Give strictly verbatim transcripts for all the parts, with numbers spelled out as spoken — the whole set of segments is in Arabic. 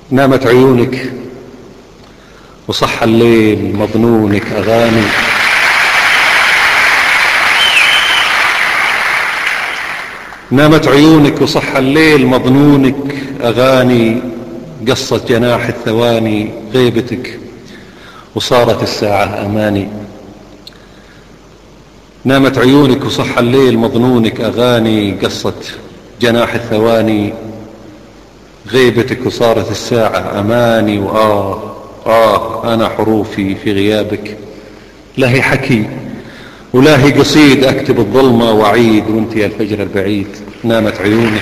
نامت عيونك وصح الليل مظنونك أغاني، نامت عيونك وصح الليل مظنونك أغاني، قصت جناح الثواني غيبتك وصارت الساعة أماني. نامت عيونك وصح الليل مظنونك أغاني، قصت جناح الثواني غيبتك وصارت الساعة أماني. وآه آه أنا حروفي في غيابك لا هي حكي ولا هي قصيد، أكتب الظلمة وعيد وانت يا الفجر البعيد. نامت عيونك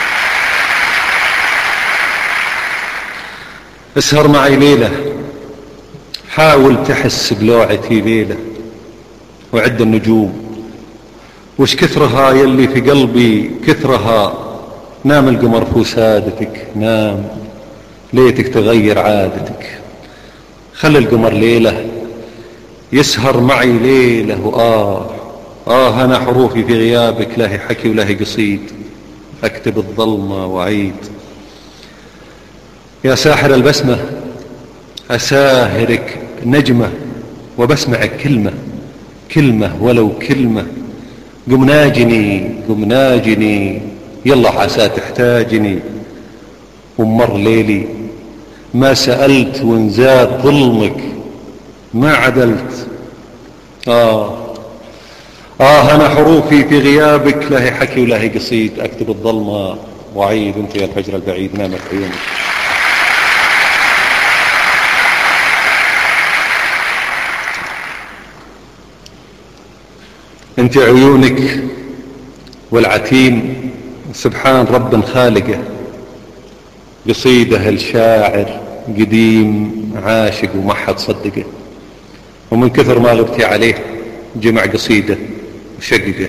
اسهر معي ليلة، حاول تحس بلوعتي ليلة، وعد النجوم وش كثرها يلي في قلبي كثرها. نام القمر في وسادتك نام، ليتك تغير عادتك. خلي القمر ليلة يسهر معي ليلة. وآه آه أنا حروفي في غيابك لا هي حكي ولا هي قصيد، أكتب الظلمة وعيد. يا ساحر البسمة أساهرك نجمة وبسمعك كلمة كلمة ولو كلمة. قم ناجني قم ناجني يلا حاسا تحتاجني. ومر ليلي ما سألت وانزاد ظلمك ما عدلت. آه آه أنا حروفي في غيابك لا هي حكي ولا هي قصيد، أكتب الظلمة وعيد وانت يا الفجر البعيد. نامت عيونك انت عيونك والعتيم سبحان رب خالقه، قصيده الشاعر قديم عاشق وما حد صدقه، ومن كثر ما غبتي عليه جمع قصيده وشققه.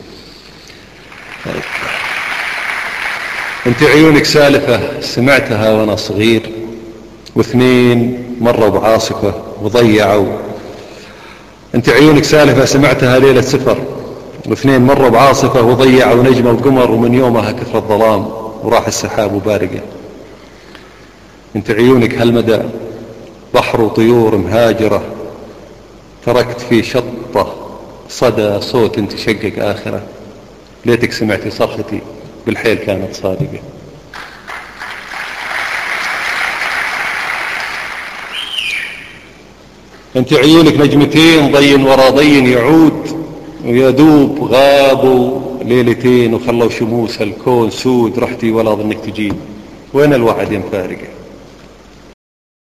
انت عيونك سالفة سمعتها وانا صغير، واثنين مروا بعاصفة وضيعوا. انت عيونك سالفة سمعتها ليلة سفر، واثنين مروا بعاصفة وضيعوا نجمة وقمر، ومن يومها كثر الظلام وراح السحاب وبارقة. انت عيونك هالمدى بحر وطيور مهاجرة، تركت في شطة صدى صوت تشقق آخرة، ليتك سمعتي صرختي بالحيل كانت صادقة. انت عيونك نجمتين ضي ورا ضي يعود، ويدوب غابوا ليلتين وخلوا شموس الكون سود. رحتي ولا ظنك تجين، وين الوعد يا مفارقة؟